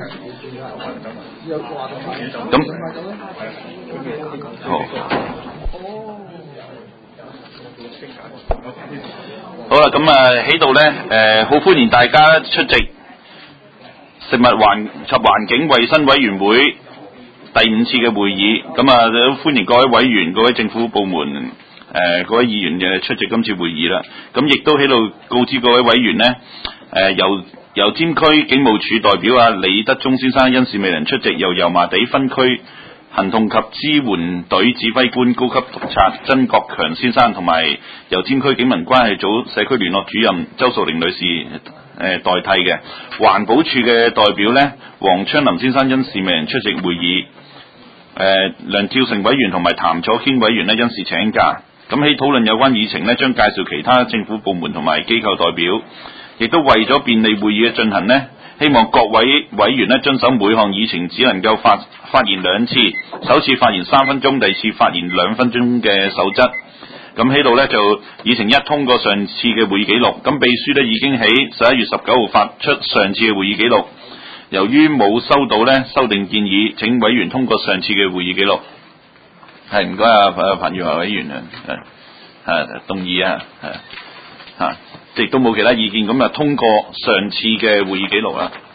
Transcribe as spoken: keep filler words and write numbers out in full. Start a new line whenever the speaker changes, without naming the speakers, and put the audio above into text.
咁好，好啦，咁啊喺度咧，誒好歡迎大家出席食物環及環境衛生委員會第五次嘅會議。咁啊，歡迎各位委員、各位政府部門、誒、呃、各位議員嘅出席今次會議啦。咁亦都喺度告知各位委員呢，誒、呃、由油尖區警務處代表啊李德忠先生因事未能出席，由油麻地分區行動及支援隊指揮官高級督察曾國強先生同埋油尖區警民關係組社區聯絡主任周淑玲女士誒、呃、代替嘅。環保署嘅代表呢，黃昌林先生因事未能出席會議。誒、呃、梁兆成委員同埋譚楚軒委員呢，因事請假。咁喺討論有關議程呢，將介紹其他政府部門同埋機構代表。亦都為咗便利會議嘅進行呢，希望各位委員呢遵守每項議程只能夠發發言兩次，首次發言三分鐘，第二次發言兩分鐘嘅守則。咁喺度呢，就議程一通過上次嘅會議記錄，咁秘書呢已經喺十一月十九號發出上次嘅會議記錄。由於冇收到呢修訂建議，請委員通過上次嘅會議記錄。係唔該啊，彭耀華委員啊，係係動議啊，係嚇。亦都冇其他意見，咁啊通過上次嘅會議記錄啦。